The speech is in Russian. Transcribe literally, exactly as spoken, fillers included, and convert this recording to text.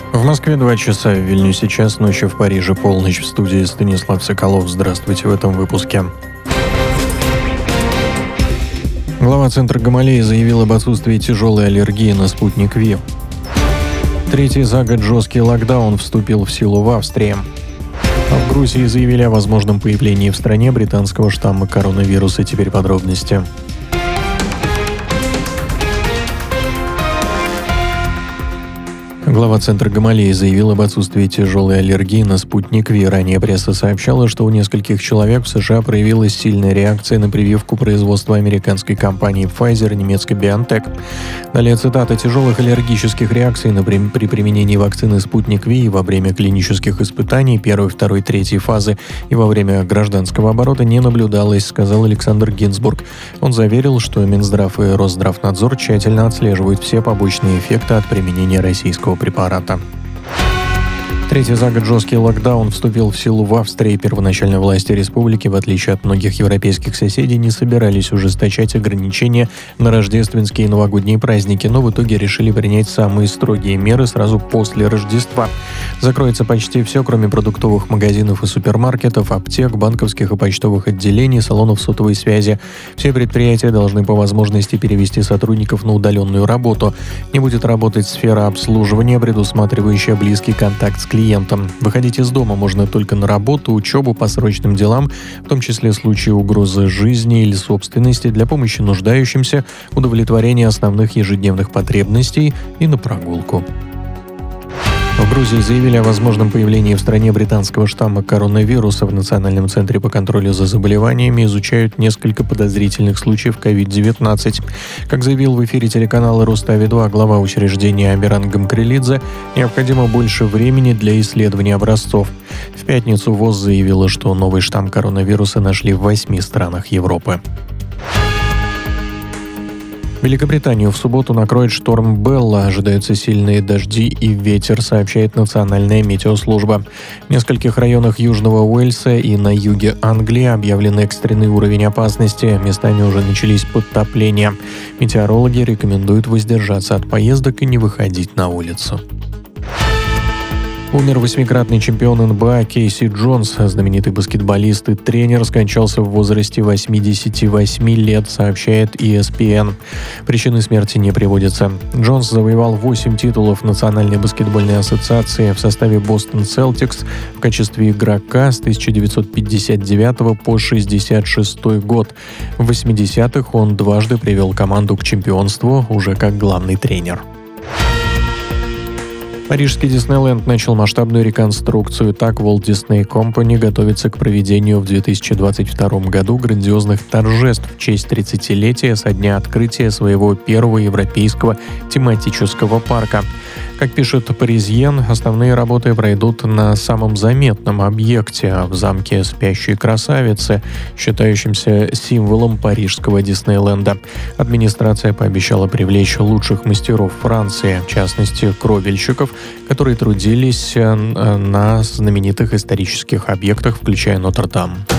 В Москве два часа, в Вильнюсе час, ночи в Париже полночь. В студии Станислав Соколов. Здравствуйте в этом выпуске. Глава Центра Гамалеи заявил об отсутствии тяжелой аллергии на спутник Ви. Третий за год жесткий локдаун вступил в силу в Австрии. А в Грузии заявили о возможном появлении в стране британского штамма коронавируса. Теперь подробности. Глава Центра Гамалеи заявил об отсутствии тяжелой аллергии на спутник Ви. Ранее пресса сообщала, что у нескольких человек в США проявилась сильная реакция на прививку производства американской компании Pfizer и немецкой BioNTech. Далее цитата: «Тяжелых аллергических реакций например, при применении вакцины «Спутник Ви» во время клинических испытаний первой, второй, третьей фазы и во время гражданского оборота не наблюдалось», сказал Александр Гинзбург. Он заверил, что Минздрав и Росздравнадзор тщательно отслеживают все побочные эффекты от применения российского препарата. Третий за год жесткий локдаун вступил в силу в Австрии. Первоначально власти республики, в отличие от многих европейских соседей, не собирались ужесточать ограничения на рождественские и новогодние праздники, но в итоге решили принять самые строгие меры сразу после Рождества. Закроется почти все, кроме продуктовых магазинов и супермаркетов, аптек, банковских и почтовых отделений, салонов сотовой связи. Все предприятия должны по возможности перевести сотрудников на удаленную работу. Не будет работать сфера обслуживания, предусматривающая близкий контакт с клиентом. клиентам. Выходить из дома можно только на работу, учебу, по срочным делам, в том числе в случае угрозы жизни или собственности, для помощи нуждающимся, удовлетворения основных ежедневных потребностей и на прогулку. В Грузии заявили о возможном появлении в стране британского штамма коронавируса. В Национальном центре по контролю за заболеваниями изучают несколько подозрительных случаев ковид девятнадцать. Как заявил в эфире телеканала Рустави два глава учреждения Амиран Гамкрелидзе, необходимо больше времени для исследования образцов. В пятницу ВОЗ заявила, что новый штамм коронавируса нашли в восьми странах Европы. Великобританию в субботу накроет шторм Белла. Ожидаются сильные дожди и ветер, сообщает Национальная метеослужба. В нескольких районах Южного Уэльса и на юге Англии объявлен экстренный уровень опасности. Местами уже начались подтопления. Метеорологи рекомендуют воздержаться от поездок и не выходить на улицу. Умер восьмикратный чемпион эн бэ а Кейси Джонс. Знаменитый баскетболист и тренер скончался в возрасте восьмидесяти восьми лет, сообщает и эс пи эн. Причины смерти не приводятся. Джонс завоевал восемь титулов Национальной баскетбольной ассоциации в составе Бостон Селтикс в качестве игрока с тысяча девятьсот пятьдесят девятого по шестьдесят шестой год. В восьмидесятых он дважды привел команду к чемпионству уже как главный тренер. Парижский Диснейленд начал масштабную реконструкцию. Так, Walt Disney Company готовится к проведению в две тысячи двадцать втором году грандиозных торжеств в честь тридцатилетия со дня открытия своего первого европейского тематического парка. Как пишет Паризьен, основные работы пройдут на самом заметном объекте в замке Спящей красавицы, считающемся символом парижского Диснейленда. Администрация пообещала привлечь лучших мастеров Франции, в частности, кровельщиков, которые трудились на знаменитых исторических объектах, включая Нотр-Дам.